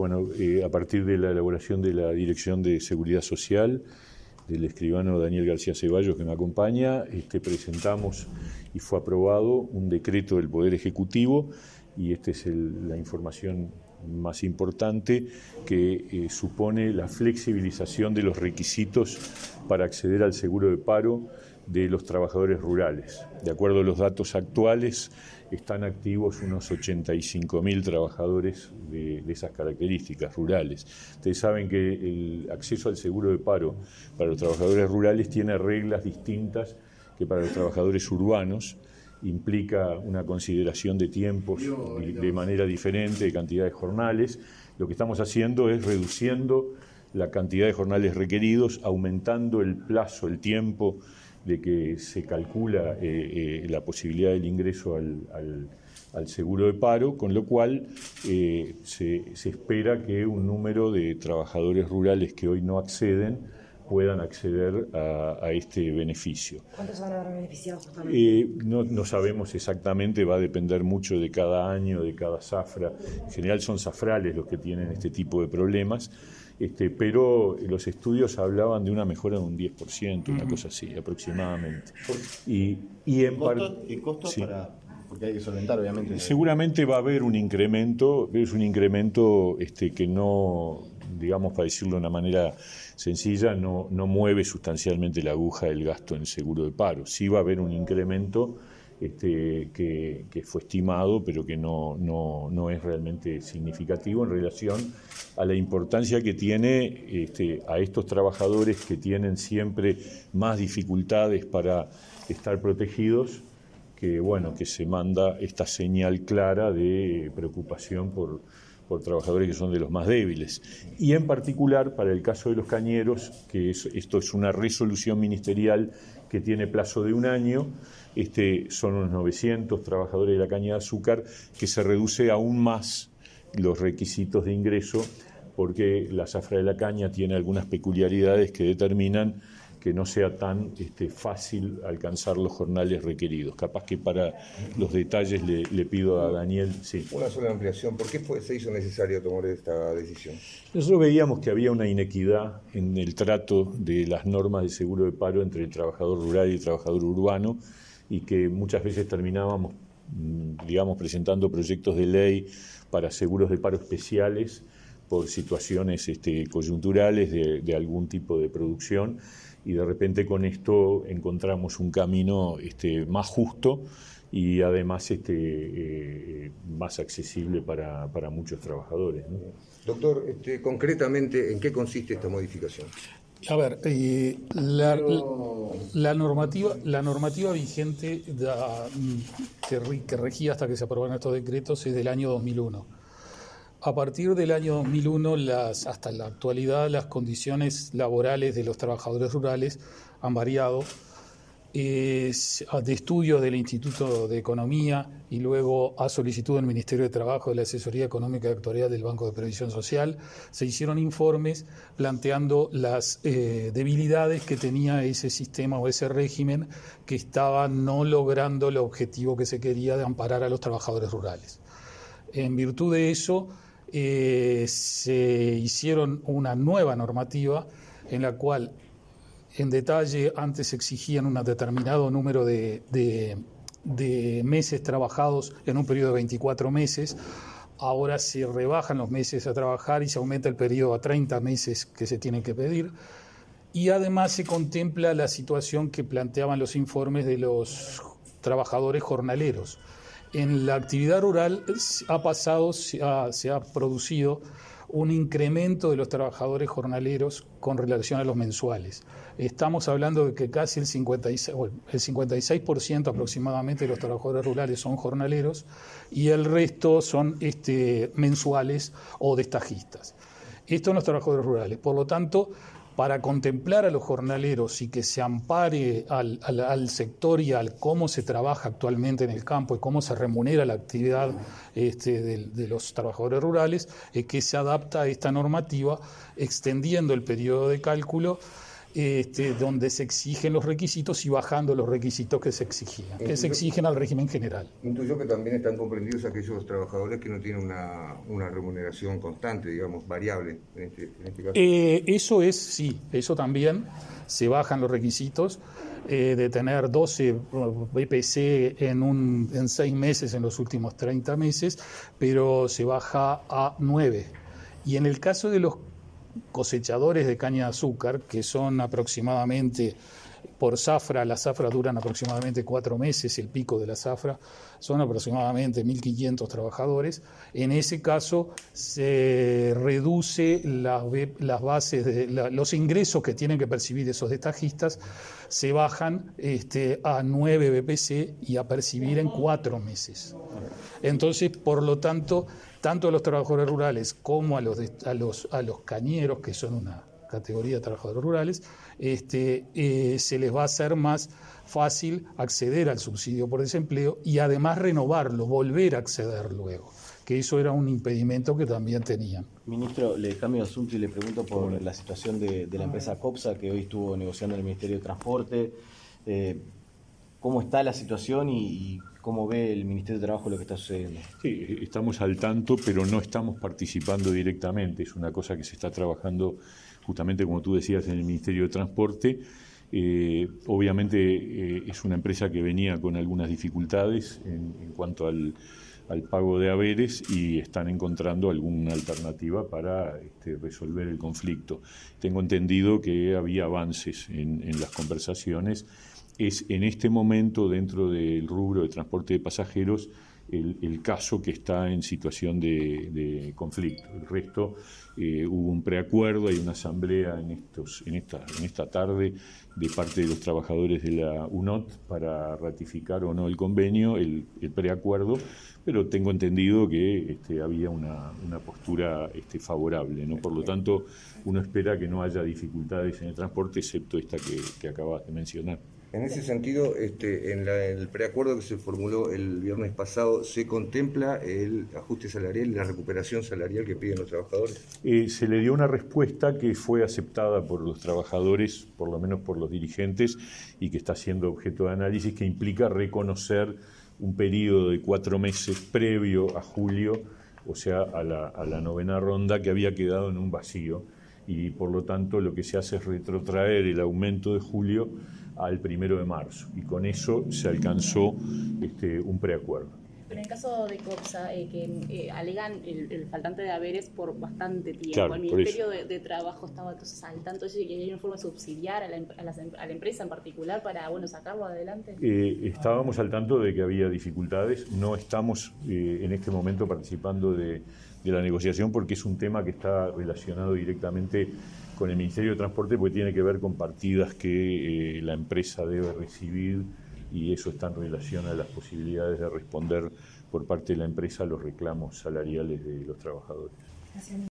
a partir de la elaboración de la Dirección de Seguridad Social, del escribano Daniel García Ceballos, que me acompaña, presentamos y fue aprobado un decreto del Poder Ejecutivo, y esta es la información más importante, que supone la flexibilización de los requisitos para acceder al seguro de paro de los trabajadores rurales. De acuerdo a los datos actuales, están activos unos 85.000 trabajadores de esas características rurales. Ustedes saben que el acceso al seguro de paro para los trabajadores rurales tiene reglas distintas que para los trabajadores urbanos, implica una consideración de tiempos de manera diferente, de cantidad de jornales. Lo que estamos haciendo es reduciendo la cantidad de jornales requeridos, aumentando el plazo, el tiempo de que se calcula la posibilidad del ingreso al seguro de paro, con lo cual se espera que un número de trabajadores rurales que hoy no acceden puedan acceder a este beneficio. ¿Cuántos van a haber beneficiados justamente? No sabemos exactamente, va a depender mucho de cada año, de cada zafra. En general son zafrales los que tienen este tipo de problemas, pero los estudios hablaban de una mejora de un 10%, una cosa así, aproximadamente. ¿Y costo sí. Porque hay que solventar, obviamente? Seguramente va a haber un incremento, es un incremento que no, digamos, para decirlo de una manera sencilla, no mueve sustancialmente la aguja del gasto en seguro de paro. Sí va a haber un incremento que fue estimado, pero que no es realmente significativo en relación a la importancia que tiene a estos trabajadores que tienen siempre más dificultades para estar protegidos, que se manda esta señal clara de preocupación por trabajadores que son de los más débiles. Y en particular, para el caso de los cañeros, esto es una resolución ministerial que tiene plazo de un año, son unos 900 trabajadores de la caña de azúcar, que se reduce aún más los requisitos de ingreso, porque la zafra de la caña tiene algunas peculiaridades que determinan que no sea tan fácil alcanzar los jornales requeridos. Capaz que para los detalles le pido a Daniel. Sí. Una sola ampliación. ¿Por qué se hizo necesario tomar esta decisión? Nosotros veíamos que había una inequidad en el trato de las normas de seguro de paro entre el trabajador rural y el trabajador urbano, y que muchas veces terminábamos, presentando proyectos de ley para seguros de paro especiales por situaciones coyunturales de algún tipo de producción, y de repente con esto encontramos un camino más justo y además más accesible para muchos trabajadores, ¿no? Doctor, concretamente, ¿en qué consiste esta modificación? A ver, la normativa vigente que regía hasta que se aprobaron estos decretos es del año 2001. A partir del año 2001, hasta la actualidad, las condiciones laborales de los trabajadores rurales han variado. De estudios del Instituto de Economía y luego a solicitud del Ministerio de Trabajo, de la Asesoría Económica y Actuarial del Banco de Previsión Social, se hicieron informes planteando las debilidades que tenía ese sistema o ese régimen, que estaba no logrando el objetivo que se quería de amparar a los trabajadores rurales. En virtud de eso, se hicieron una nueva normativa en la cual, en detalle, antes exigían un determinado número de meses trabajados en un periodo de 24 meses, ahora se rebajan los meses a trabajar y se aumenta el periodo a 30 meses que se tienen que pedir, y además se contempla la situación que planteaban los informes de los trabajadores jornaleros. En la actividad rural se ha producido un incremento de los trabajadores jornaleros con relación a los mensuales. Estamos hablando de que casi el 56% aproximadamente de los trabajadores rurales son jornaleros y el resto son mensuales o destajistas. Esto en los trabajadores rurales. Por lo tanto, para contemplar a los jornaleros y que se ampare al sector y al cómo se trabaja actualmente en el campo y cómo se remunera la actividad de los trabajadores rurales, es que se adapta a esta normativa extendiendo el periodo de cálculo donde se exigen los requisitos y bajando los requisitos que se exigían, que se exigen al régimen general. Intuyo que también están comprendidos aquellos trabajadores que no tienen una remuneración constante, digamos, variable, en este caso. Eso es, sí, eso también, se bajan los requisitos de tener 12 BPC en 6 meses en los últimos 30 meses, pero se baja a 9. Y en el caso de los cosechadores de caña de azúcar, que son aproximadamente por zafra, las zafras duran aproximadamente 4 meses, el pico de la zafra son aproximadamente 1.500 trabajadores. En ese caso se reduce las bases, los ingresos que tienen que percibir esos destajistas, se bajan a 9 BPC y a percibir en 4 meses. Entonces, por lo tanto, tanto a los trabajadores rurales como a los cañeros, que son una categoría de trabajadores rurales, se les va a hacer más fácil acceder al subsidio por desempleo y además renovarlo, volver a acceder luego, que eso era un impedimento que también tenían. Ministro, le cambio de asunto y le pregunto por la situación de la empresa COPSA, que hoy estuvo negociando en el Ministerio de Transporte. ¿Cómo está la situación y cómo ve el Ministerio de Trabajo lo que está sucediendo? Sí, estamos al tanto, pero no estamos participando directamente. Es una cosa que se está trabajando justamente, como tú decías, en el Ministerio de Transporte. Obviamente es una empresa que venía con algunas dificultades en cuanto al pago de haberes y están encontrando alguna alternativa para resolver el conflicto. Tengo entendido que había avances en las conversaciones. Es en este momento, dentro del rubro de transporte de pasajeros, el caso que está en situación de conflicto. El resto, hubo un preacuerdo, hay una asamblea en esta tarde de parte de los trabajadores de la UNOT para ratificar o no el convenio, el preacuerdo, pero tengo entendido que había una postura favorable, ¿no? Por lo tanto, uno espera que no haya dificultades en el transporte, excepto esta que acabas de mencionar. En ese sentido, en el preacuerdo que se formuló el viernes pasado, ¿se contempla el ajuste salarial y la recuperación salarial que piden los trabajadores? Se le dio una respuesta que fue aceptada por los trabajadores, por lo menos por los dirigentes, y que está siendo objeto de análisis, que implica reconocer un periodo de 4 meses previo a julio, o sea, a la 9ª ronda, que había quedado en un vacío, y por lo tanto lo que se hace es retrotraer el aumento de julio al 1 de marzo, y con eso se alcanzó un preacuerdo. Pero en el caso de COPSA, que alegan el faltante de haberes por bastante tiempo, claro, el Ministerio de Trabajo estaba entonces al tanto de eso, y hay una forma de subsidiar a la empresa en particular para sacarlo adelante. Estábamos al tanto de que había dificultades, no estamos en este momento participando de la negociación porque es un tema que está relacionado directamente con el Ministerio de Transporte, porque tiene que ver con partidas que la empresa debe recibir, y eso está en relación a las posibilidades de responder por parte de la empresa a los reclamos salariales de los trabajadores. Gracias.